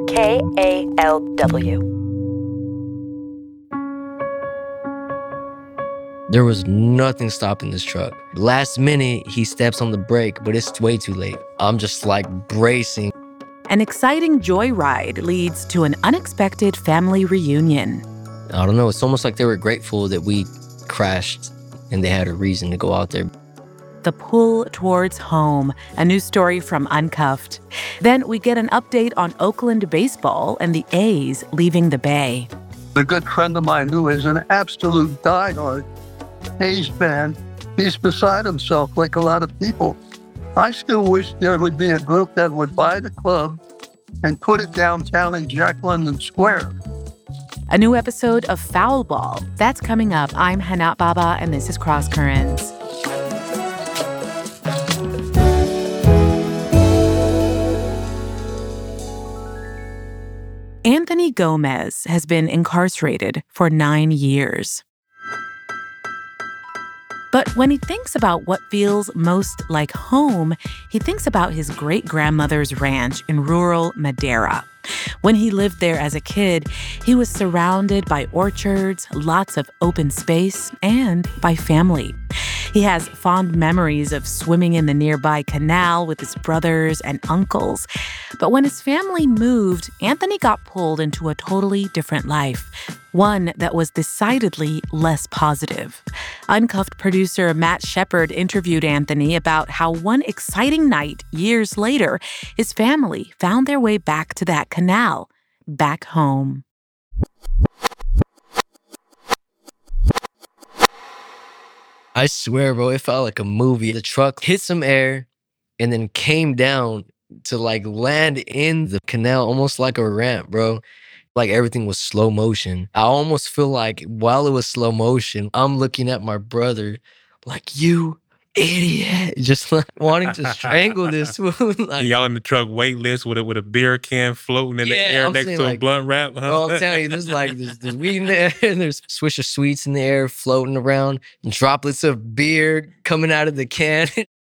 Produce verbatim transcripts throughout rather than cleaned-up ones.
K A L W. There was nothing stopping this truck. Last minute, he steps on the brake, but it's way too late. I'm just like bracing. An exciting joyride leads to an unexpected family reunion. I don't know, it's almost like they were grateful that we crashed and they had a reason to go out there. The pull towards home, a new story from Uncuffed. Then we get an update on Oakland baseball and the A's leaving the Bay. A good friend of mine who is an absolute diehard A's fan, he's beside himself like a lot of people. I still wish there would be a group that would buy the club and put it downtown in Jack London Square. A new episode of Foul Ball. That's coming up. I'm Hanat Baba, and this is Cross Currents. Anthony Gomez has been incarcerated for nine years. But when he thinks about what feels most like home, he thinks about his great-grandmother's ranch in rural Madera. When he lived there as a kid, he was surrounded by orchards, lots of open space, and by family. He has fond memories of swimming in the nearby canal with his brothers and uncles. But when his family moved, Anthony got pulled into a totally different life, one that was decidedly less positive. Uncuffed producer Matt Shepard interviewed Anthony about how one exciting night, years later, his family found their way back to that canal, back home. I swear, bro, it felt like a movie. The truck hit some air and then came down to like land in the canal, almost like a ramp, bro. Like everything was slow motion. I almost feel like while it was slow motion, I'm looking at my brother like, you idiot, just like wanting to strangle this fool. Like, y'all in the truck weightless with a, with a beer can floating in yeah, the air I'm next to like, a blunt wrap. Huh? Bro, I'm telling you, there's like, there's, there's weed in the air, and there's Swisher Sweets in the air floating around, and droplets of beer coming out of the can.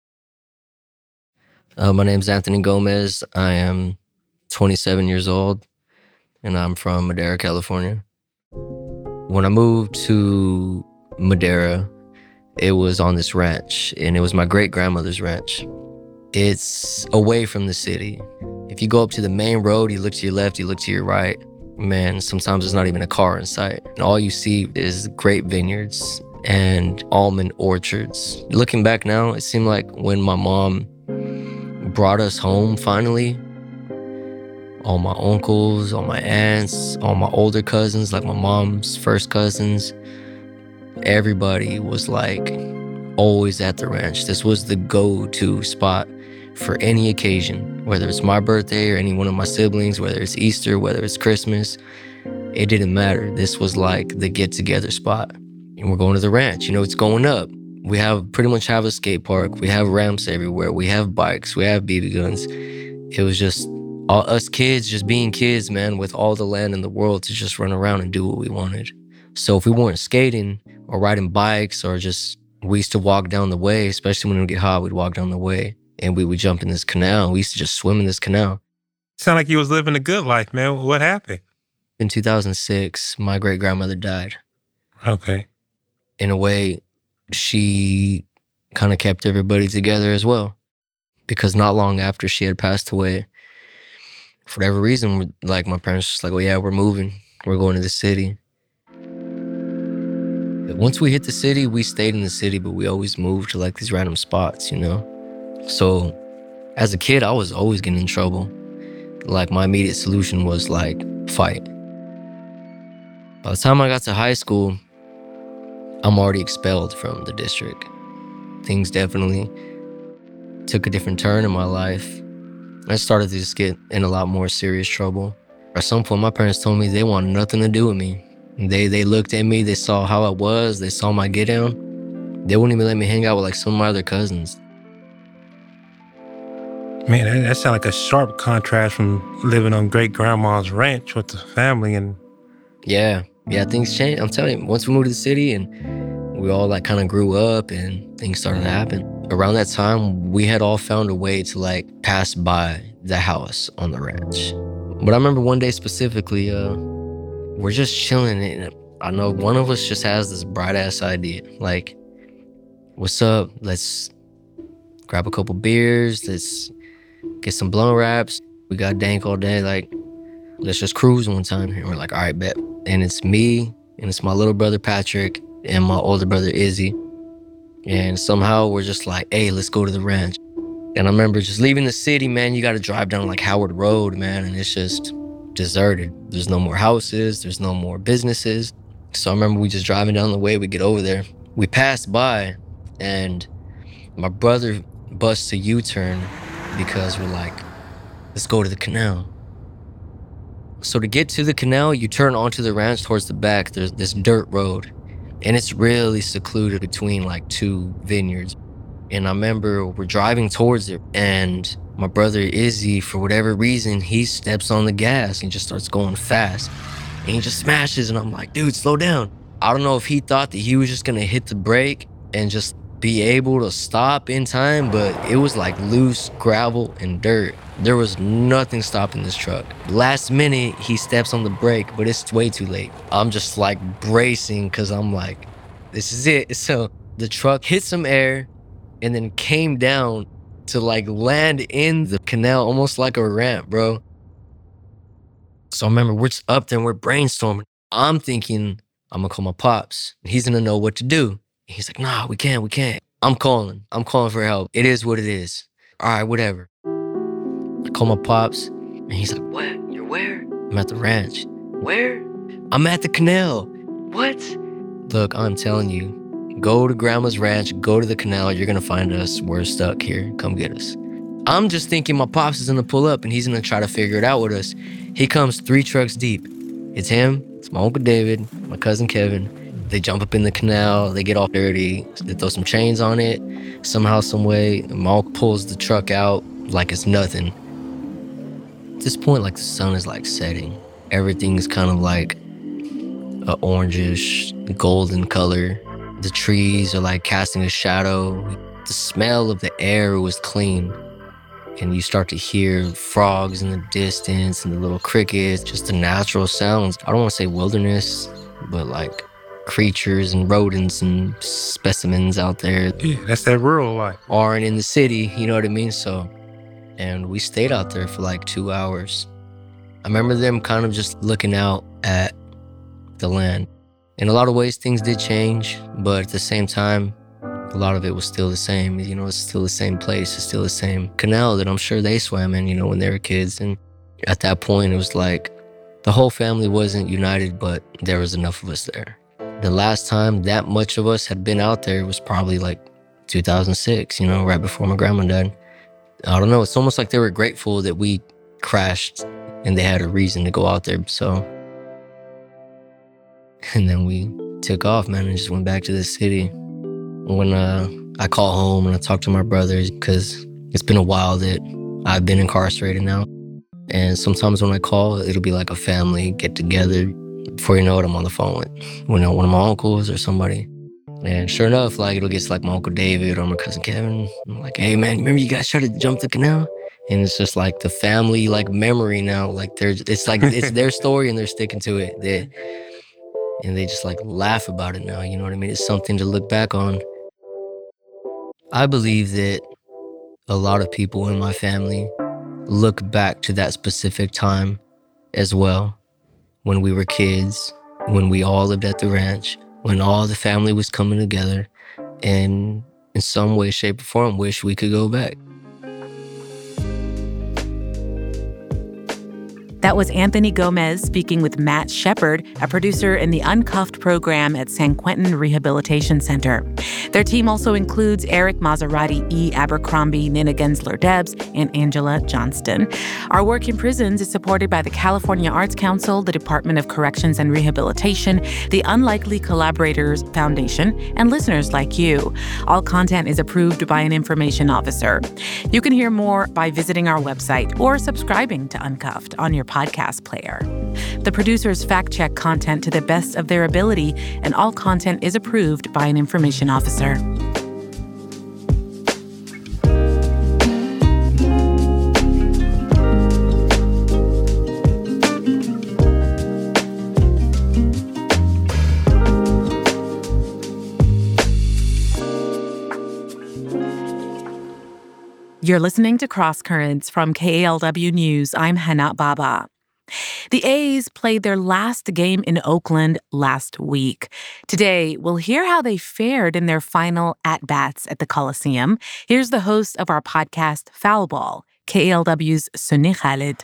uh, my name's Anthony Gomez. I am twenty-seven years old, and I'm from Madera, California. When I moved to Madera, it was on this ranch, and it was my great-grandmother's ranch. It's away from the city. If you go up to the main road, you look to your left, you look to your right, man, sometimes there's not even a car in sight. And all you see is grape vineyards and almond orchards. Looking back now, it seemed like when my mom brought us home finally, all my uncles, all my aunts, all my older cousins, like my mom's first cousins, everybody was like always at the ranch. This was the go-to spot for any occasion, whether it's my birthday or any one of my siblings, whether it's Easter, whether it's Christmas, it didn't matter. This was like the get-together spot. And we're going to the ranch. You know, it's going up. We have pretty much have a skate park. We have ramps everywhere. We have bikes. We have B B guns. It was just all, us kids just being kids, man, with all the land in the world to just run around and do what we wanted. So if we weren't skating or riding bikes or just, we used to walk down the way, especially when it would get hot, we'd walk down the way and we would jump in this canal. We used to just swim in this canal. Sound like you was living a good life, man. What happened? In two thousand six, my great-grandmother died. Okay. In a way, she kind of kept everybody together as well. Because not long after she had passed away, for whatever reason, like my parents were just like, oh yeah, we're moving. We're going to the city. Once we hit the city, we stayed in the city, but we always moved to like these random spots, you know? So as a kid, I was always getting in trouble. Like my immediate solution was like, fight. By the time I got to high school, I'm already expelled from the district. Things definitely took a different turn in my life. I started to just get in a lot more serious trouble. At some point, my parents told me they wanted nothing to do with me. They they looked at me, they saw how I was, they saw my get down. They wouldn't even let me hang out with like some of my other cousins. Man, that, that sounds like a sharp contrast from living on great-grandma's ranch with the family. And Yeah, yeah, things changed. I'm telling you, once we moved to the city and we all like kind of grew up and things started to happen. Around that time, we had all found a way to like pass by the house on the ranch. But I remember one day specifically, uh, we're just chilling and I know one of us just has this bright ass idea. Like, what's up? Let's grab a couple beers. Let's get some blunt wraps. We got dank all day. Like, let's just cruise one time. And we're like, all right, bet. And it's me and it's my little brother, Patrick, and my older brother, Izzy. And somehow we're just like, hey, let's go to the ranch. And I remember just leaving the city, man, you got to drive down like Howard Road, man. And it's just deserted. There's no more houses. There's no more businesses. So I remember we just driving down the way, we get over there. We passed by and my brother busts a U-turn because we're like, let's go to the canal. So to get to the canal, you turn onto the ranch towards the back. There's this dirt road and it's really secluded between like two vineyards. And I remember we're driving towards it and my brother Izzy, for whatever reason, he steps on the gas and just starts going fast. And he just smashes and I'm like, dude, slow down. I don't know if he thought that he was just gonna hit the brake and just be able to stop in time, but it was like loose gravel and dirt. There was nothing stopping this truck. Last minute, he steps on the brake, but it's way too late. I'm just like bracing because I'm like, this is it. So the truck hit some air and then came down to like land in the canal, almost like a ramp, bro. So I remember we're just up there and we're brainstorming. I'm thinking, I'm gonna call my pops. He's gonna know what to do. He's like, nah, we can't, we can't. I'm calling. I'm calling for help. It is what it is. All right, whatever. I call my pops, and he's like, what? You're where? I'm at the ranch. Where? I'm at the canal. What? Look, I'm telling you, go to Grandma's ranch, go to the canal. You're gonna find us. We're stuck here. Come get us. I'm just thinking my pops is gonna pull up, and he's gonna try to figure it out with us. He comes three trucks deep. It's him, it's my Uncle David, my cousin Kevin. They jump up in the canal, they get all dirty, they throw some chains on it. Somehow, some way, my uncle pulls the truck out like it's nothing. At this point, like the sun is like setting. Everything's kind of like a orangish, golden color. The trees are like casting a shadow. The smell of the air was clean. And you start to hear frogs in the distance and the little crickets, just the natural sounds. I don't want to say wilderness, but like creatures and rodents and specimens out there. Yeah, that's that rural life. Aren't in the city, you know what I mean? So, and we stayed out there for like two hours. I remember them kind of just looking out at the land. In a lot of ways, things did change, but at the same time, a lot of it was still the same. You know, it's still the same place. It's still the same canal that I'm sure they swam in, you know, when they were kids. And at that point, it was like the whole family wasn't united, but there was enough of us there. The last time that much of us had been out there was probably like two thousand six, you know, right before my grandma died. I don't know. It's almost like they were grateful that we crashed and they had a reason to go out there. So, and then we took off, man, and just went back to the city. When uh, I call home and I talk to my brothers, because it's been a while that I've been incarcerated now. And sometimes when I call, it'll be like a family get together. Before you know it, I'm on the phone with you know, one of my uncles or somebody. And sure enough, like it'll get to like my Uncle David or my cousin Kevin. I'm like, hey man, remember you guys tried to jump the canal? And it's just like the family like memory now. Like they're, it's like, it's their story and they're sticking to it. They, and they just like laugh about it now, you know what I mean? It's something to look back on. I believe that a lot of people in my family look back to that specific time as well. When we were kids, when we all lived at the ranch, when all the family was coming together, and in some way, shape, or form, wish we could go back. That was Anthony Gomez speaking with Matt Shepard, a producer in the Uncuffed program at San Quentin Rehabilitation Center. Their team also includes Eric Maserati, E. Abercrombie, Nina Gensler-Debs, and Angela Johnston. Our work in prisons is supported by the California Arts Council, the Department of Corrections and Rehabilitation, the Unlikely Collaborators Foundation, and listeners like you. All content is approved by an information officer. You can hear more by visiting our website or subscribing to Uncuffed on your podcast podcast player. The producers fact-check content to the best of their ability, and all content is approved by an information officer. You're listening to Cross Currents from K A L W News. I'm Hana Baba. The A's played their last game in Oakland last week. Today, we'll hear how they fared in their final at-bats at the Coliseum. Here's the host of our podcast, Foul Ball, K A L W's Sunny Khalid.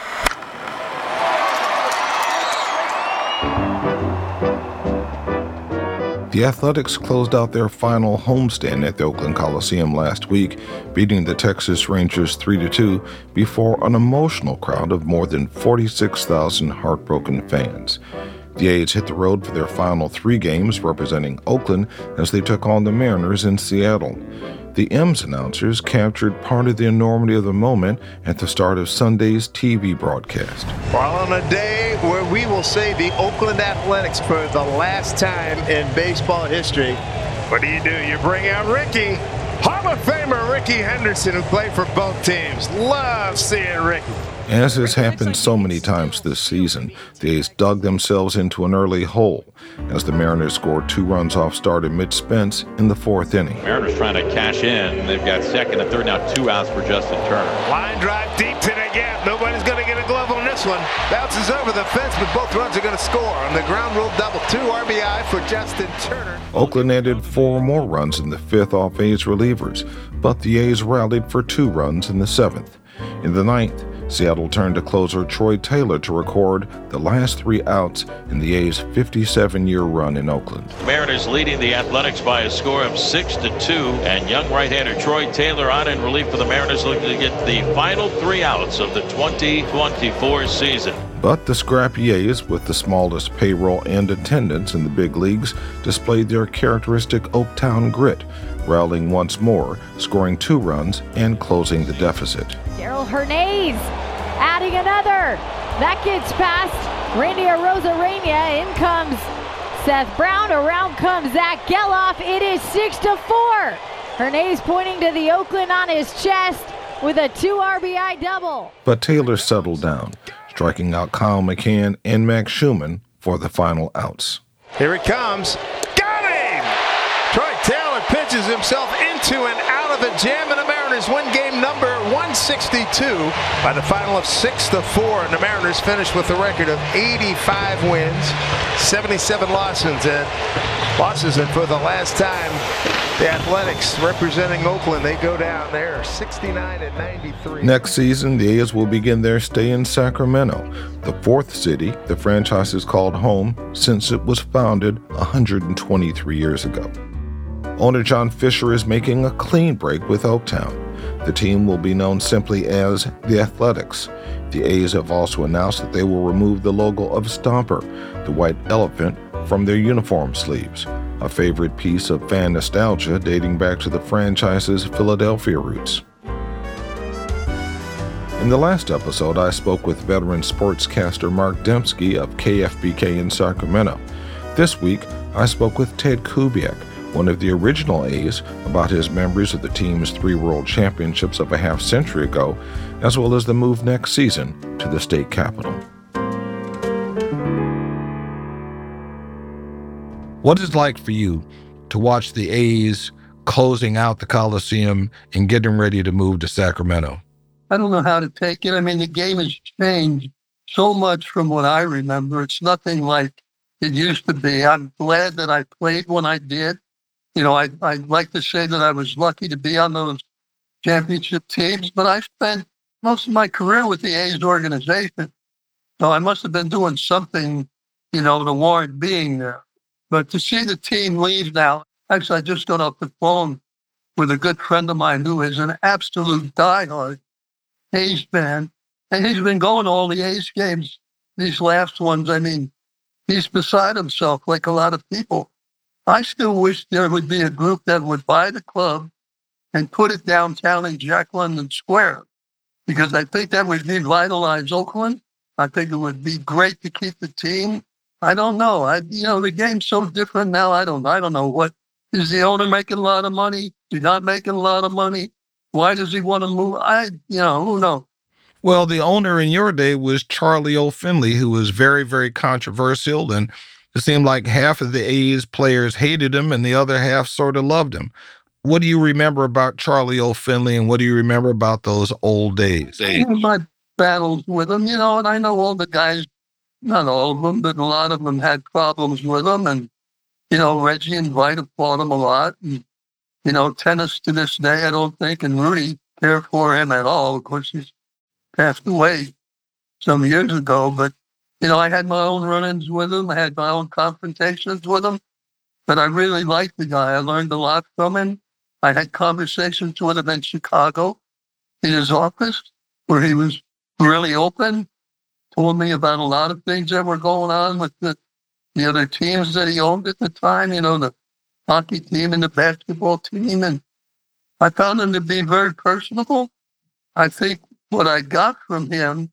The Athletics closed out their final homestand at the Oakland Coliseum last week, beating the Texas Rangers three to two before an emotional crowd of more than forty-six thousand heartbroken fans. The A's hit the road for their final three games representing Oakland as they took on the Mariners in Seattle. The M's announcers captured part of the enormity of the moment at the start of Sunday's T V broadcast. Well, on a day where we will say the Oakland Athletics for the last time in baseball history, what do you do? You bring out Ricky, Hall of Famer Ricky Henderson, who played for both teams. Love seeing Ricky. As has happened so many times this season, the A's dug themselves into an early hole as the Mariners scored two runs off starter Mitch Spence in the fourth inning. Mariners trying to cash in. They've got second and third, now two outs for Justin Turner. Line drive deep to the gap. Nobody's going to get a glove on this one. Bounces over the fence, but both runs are going to score. On the ground rule double, two R B I for Justin Turner. Oakland added four more runs in the fifth off A's relievers, but the A's rallied for two runs in the seventh. In the ninth, Seattle turned to closer Troy Taylor to record the last three outs in the A's fifty-seven-year run in Oakland. Mariners leading the Athletics by a score of six to two, and young right-hander Troy Taylor on in relief for the Mariners, looking to get the final three outs of the twenty twenty-four season. But the scrappy A's, with the smallest payroll and attendance in the big leagues, displayed their characteristic Oaktown grit, rallying once more, scoring two runs and closing the deficit. Daryl Hernandez adding another. That gets past Randy Arozarena. In comes Seth Brown. Around comes Zach Geloff. It is six to four. Hernandez pointing to the Oakland on his chest with a two R B I double. But Taylor settled down, striking out Kyle McCann and Max Schumann for the final outs. Here it comes. Got him! Troy Taylor pitches himself into and out of a jam, and the Mariners win game number one sixty-two by the final of six to four, and the Mariners finish with a record of eighty-five wins, seventy-seven losses, and losses, and for the last time, the Athletics representing Oakland, they go down there sixty-nine and ninety-three. Next season, the A's will begin their stay in Sacramento, the fourth city the franchise has called home since it was founded one hundred twenty-three years ago. Owner John Fisher is making a clean break with Oaktown. The team will be known simply as the Athletics. The A's have also announced that they will remove the logo of Stomper, the white elephant, from their uniform sleeves, a favorite piece of fan nostalgia dating back to the franchise's Philadelphia roots. In the last episode, I spoke with veteran sportscaster Mark Dembski of K F B K in Sacramento. This week, I spoke with Ted Kubiak, one of the original A's, about his memories of the team's three world championships of a half century ago, as well as the move next season to the state capitol. What is it like for you to watch the A's closing out the Coliseum and getting ready to move to Sacramento? I don't know how to take it. I mean, the game has changed so much from what I remember. It's nothing like it used to be. I'm glad that I played when I did. You know, I, I'd like to say that I was lucky to be on those championship teams, but I spent most of my career with the A's organization. So I must have been doing something, you know, to warrant being there. But to see the team leave now, actually, I just got off the phone with a good friend of mine who is an absolute diehard A's fan. And he's been going to all the A's games, these last ones. I mean, he's beside himself like a lot of people. I still wish there would be a group that would buy the club and put it downtown in Jack London Square, because I think that would revitalize Oakland I think it would be great to keep the team. I don't know. I, you know, the game's so different now. I don't, I don't know what is the owner making a lot of money? Is he not making a lot of money? Why does he want to move? I, you know, who knows? Well, the owner in your day was Charlie O. Finley, who was very, very controversial, and it seemed like half of the A's players hated him and the other half sort of loved him. What do you remember about Charlie O. Finley, and what do you remember about those old days? My battles with him, you know, and I know all the guys, not all of them, but a lot of them had problems with him. And, you know, Reggie and Vita fought him a lot. And, you know, tennis to this day, I don't think, and Rudy cared for him at all. Of course, he's passed away some years ago. But, you know, I had my own run-ins with him. I had my own confrontations with him. But I really liked the guy. I learned a lot from him. I had conversations with him in Chicago in his office where he was really open, told me about a lot of things that were going on with the, the other teams that he owned at the time, you know, the hockey team and the basketball team. And I found him to be very personable. I think what I got from him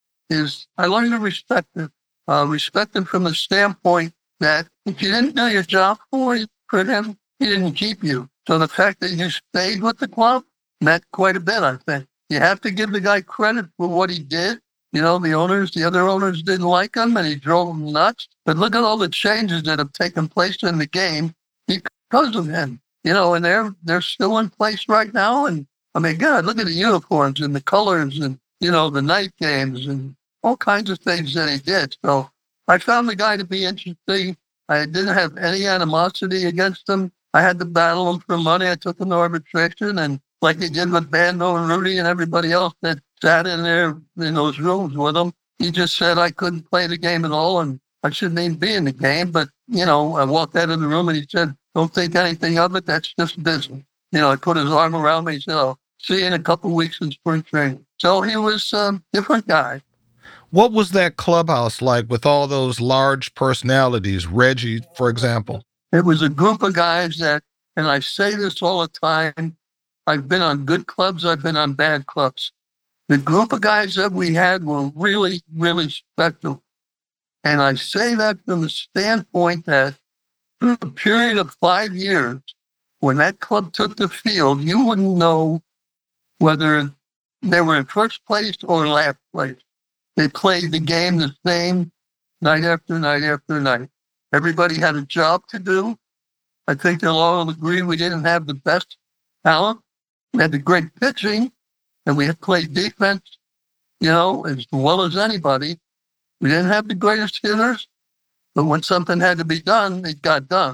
is I learned to respect him, uh, respect him from the standpoint that if you didn't do your job for, for him, he didn't keep you. So the fact that you stayed with the club meant quite a bit, I think. You have to give the guy credit for what he did. You know, the owners, the other owners didn't like him and he drove them nuts. But look at all the changes that have taken place in the game because of him. You know, and they're they're still in place right now. And I mean, God, look at the uniforms and the colors and, you know, the night games and all kinds of things that he did. So I found the guy to be interesting. I didn't have any animosity against him. I had to battle him for money. I took him to arbitration, and like he did with Bando and Rudy and everybody else that sat in there in those rooms with him, he just said I couldn't play the game at all and I shouldn't even be in the game. But, you know, I walked out of the room and he said, don't think anything of it. That's just business. You know, he put his arm around me. He said, I'll see you in a couple of weeks in spring training. So he was a different guy. What was that clubhouse like with all those large personalities, Reggie, for example? It was a group of guys that, and I say this all the time, I've been on good clubs, I've been on bad clubs. The group of guys that we had were really, really special. And I say that from the standpoint that through a period of five years, when that club took the field, you wouldn't know whether they were in first place or last place. They played the game the same night after night after night. Everybody had a job to do. I think they'll all agree we didn't have the best talent. We had the great pitching, and we had played defense, you know, as well as anybody. We didn't have the greatest hitters, but when something had to be done, it got done.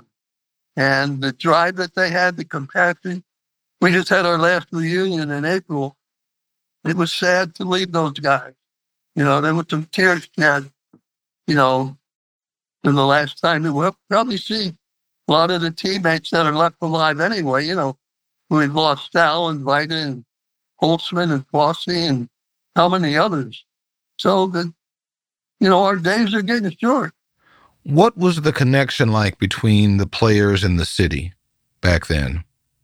And the drive that they had, the compassion. We just had our last reunion in April. It was sad to leave those guys. You know, there were some tears shed, you know, in the last time. We'll probably see a lot of the teammates that are left alive anyway, you know. We've lost Sal and Vita and Holtzman and Fossey and how many others. So, the, you know, our days are getting short. What was the connection like between the players and the city back then?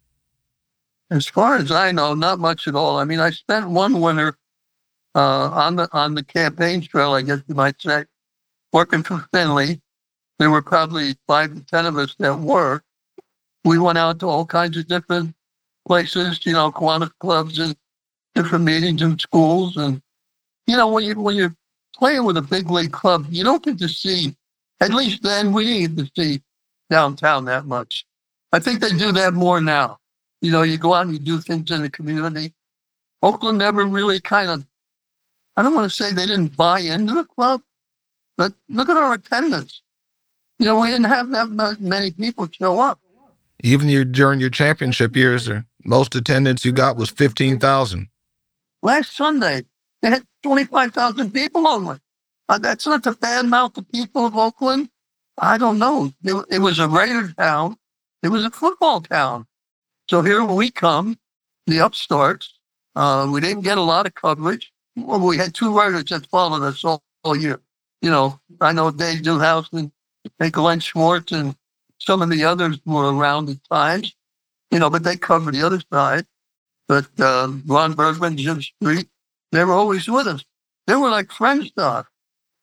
As far as I know, not much at all. I mean, I spent one winter uh, on the on the campaign trail, I guess you might say, working for Finley. There were probably five to ten of us that were. We went out to all kinds of different places, you know, Kiwanis clubs and different meetings in schools. And, you know, when, you, when you're playing with a big league club, you don't get to see, at least then we didn't get to see downtown that much. I think they do that more now. You know, you go out and you do things in the community. Oakland never really kind of, I don't want to say they didn't buy into the club, but look at our attendance. You know, we didn't have that many people show up. Even your, during your championship years, the most attendance you got was fifteen thousand. Last Sunday, they had twenty-five thousand people only. Uh, that's not a bad amount of people of Oakland. I don't know. It, it was a Raider town. It was a football town. So here we come, the upstarts. Uh, we didn't get a lot of coverage. Well, we had two writers that followed us all, all year. You know, I know Dave Newhouse and Glenn Schwartz and some of the others were around at times, you know, but they covered the other side. But uh, Ron Bergman, Jim Street, they were always with us. They were like friends to us.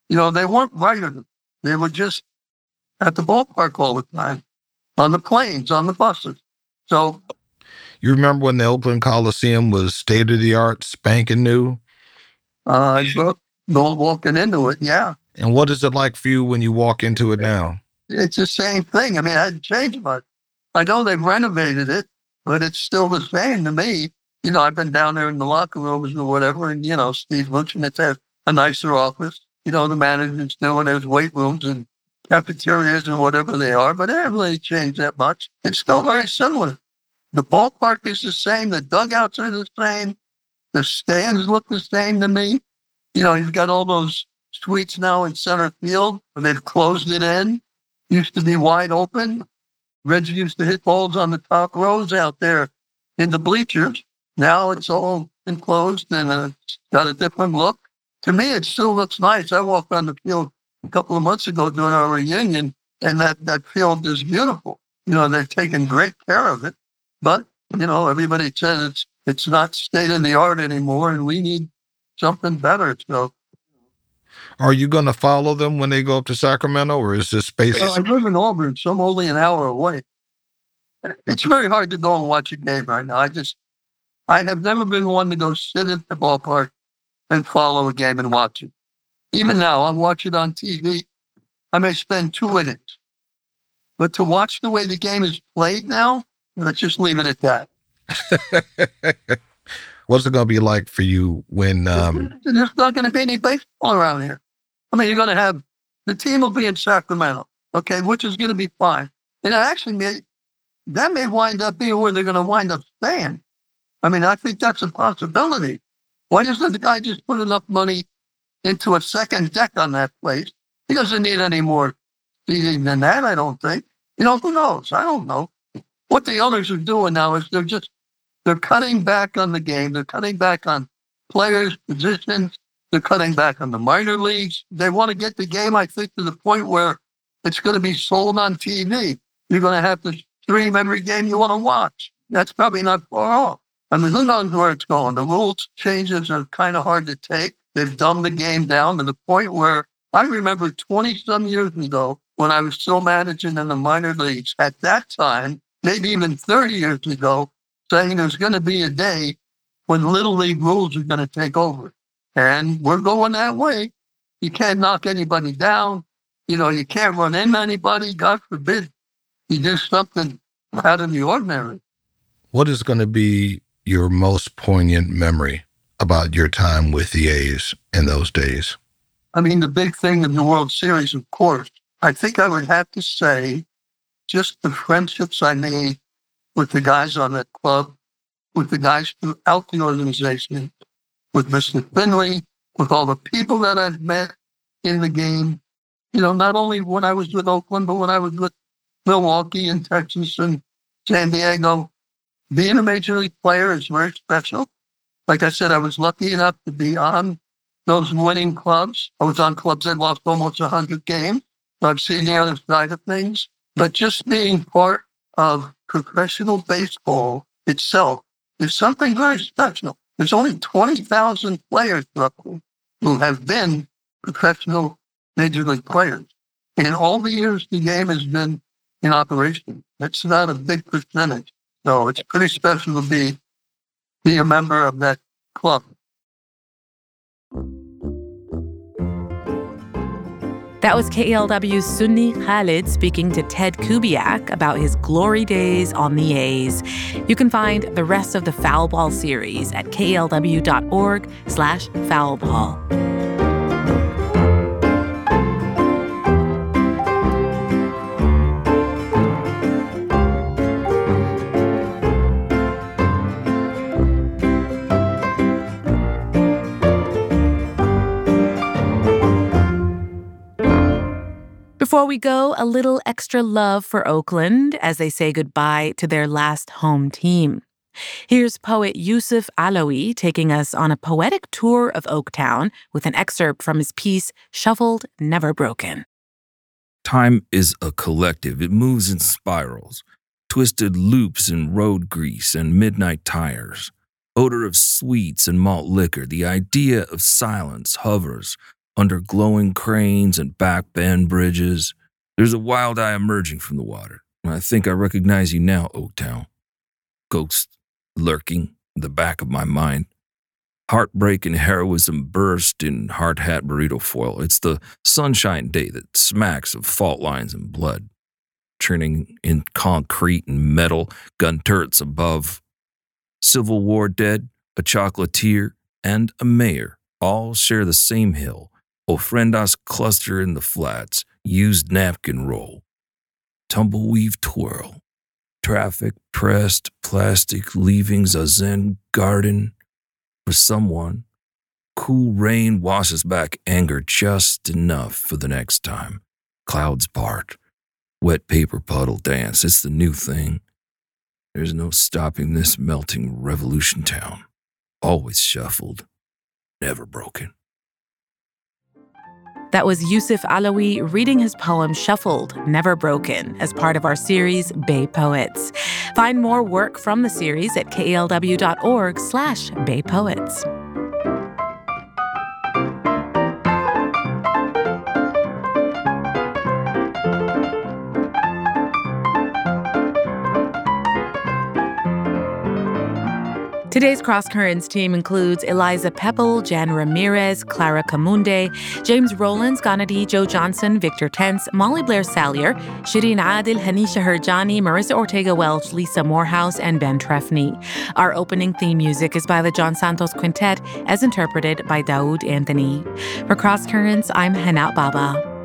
You know, they weren't writing. They were just at the ballpark all the time, on the planes, on the buses. So, you remember when the Oakland Coliseum was state-of-the-art, spanking new? Uh, I grew up walking into it, yeah. And what is it like for you when you walk into it now? It's the same thing. I mean, it hadn't changed much. I know they've renovated it, but it's still the same to me. You know, I've been down there in the locker rooms or whatever, and, you know, Steve Lucianitz has a nicer office. You know, the management's doing there's weight rooms and cafeterias and whatever they are, but it hasn't really changed that much. It's still very similar. The ballpark is the same. The dugouts are the same. The stands look the same to me. You know, you've got all those suites now in center field, and they've closed it in. Used to be wide open. Reds used to hit balls on the top rows out there in the bleachers. Now it's all enclosed and uh, it's got a different look. To me, it still looks nice. I walked on the field a couple of months ago during our reunion, and that, that field is beautiful. You know, they've taken great care of it. But, you know, everybody says it's it's not state-of-the-art anymore, and we need something better. So, are you going to follow them when they go up to Sacramento, or is this space? Well, I live in Auburn, so I'm only an hour away. It's very hard to go and watch a game right now. I just, I have never been one to go sit at the ballpark and follow a game and watch it. Even now, I'll watch it on T V. I may spend two innings. But to watch the way the game is played now, let's just leave it at that. What's it going to be like for you when... Um... There's not going to be any baseball around here. I mean, you're going to have... The team will be in Sacramento, okay, which is going to be fine. And it actually may... That may wind up being where they're going to wind up staying. I mean, I think that's a possibility. Why doesn't the guy just put enough money into a second deck on that place? He doesn't need any more seating than that, I don't think. You know, who knows? I don't know. What the owners are doing now is they're just, they're cutting back on the game. They're cutting back on players, positions. They're cutting back on the minor leagues. They want to get the game, I think, to the point where it's going to be sold on T V. You're going to have to stream every game you want to watch. That's probably not far off. I mean, who knows where it's going? The rules changes are kind of hard to take. They've dumbed the game down to the point where I remember twenty-some years ago when I was still managing in the minor leagues, at that time, maybe even thirty years ago, saying there's going to be a day when Little League rules are going to take over. And we're going that way. You can't knock anybody down. You know, you can't run into anybody. God forbid you do something out of the ordinary. What is going to be your most poignant memory about your time with the A's in those days? I mean, the big thing in the World Series, of course, I think I would have to say just the friendships I made with the guys on that club, with the guys throughout the organization, with Mister Finley, with all the people that I've met in the game. You know, not only when I was with Oakland, but when I was with Milwaukee and Texas and San Diego. Being a major league player is very special. Like I said, I was lucky enough to be on those winning clubs. I was on clubs that lost almost one hundred games. So I've seen the other side of things. But just being part of professional baseball itself is something very special. There's only twenty thousand players roughly who have been professional major league players. In all the years the game has been in operation, it's not a big percentage. So it's pretty special to be, be a member of that club. That was K E L W's Sunni Khalid speaking to Ted Kubiak about his glory days on the A's. You can find the rest of the Foul Ball series at klw.org slash foulball. Before we go, a little extra love for Oakland as they say goodbye to their last home team. Here's poet Yusuf Alawi taking us on a poetic tour of Oaktown with an excerpt from his piece, Shuffled, Never Broken. Time is a collective. It moves in spirals, twisted loops in road grease and midnight tires. Odor of sweets and malt liquor, the idea of silence hovers under glowing cranes and back-bend bridges. There's a wild eye emerging from the water. I think I recognize you now, Oaktown. Ghost lurking in the back of my mind. Heartbreak and heroism burst in hard hat burrito foil. It's the sunshine day that smacks of fault lines and blood, churning in concrete and metal, gun turrets above. Civil War dead, a chocolatier, and a mayor all share the same hill. Ofrendas cluster in the flats, used napkin roll. Tumbleweave twirl. Traffic, pressed, plastic leavings, a Zen garden. For someone, cool rain washes back anger just enough for the next time. Clouds part. Wet paper puddle dance. It's the new thing. There's no stopping this melting revolution town. Always shuffled. Never broken. That was Yusuf Alawi reading his poem Shuffled, Never Broken, as part of our series Bay Poets. Find more work from the series at kalw.org slash Bay Poets. Today's Cross Currents team includes Eliza Peppel, Jan Ramirez, Clara Kamunde, James Rowlands, Ganadi, Joe Johnson, Victor Tense, Molly Blair Salyer, Shireen Adil, Hanisha Herjani, Marissa Ortega Welch, Lisa Morehouse, and Ben Trefny. Our opening theme music is by the John Santos Quintet, as interpreted by Daoud Anthony. For Cross Currents, I'm Hanat Baba.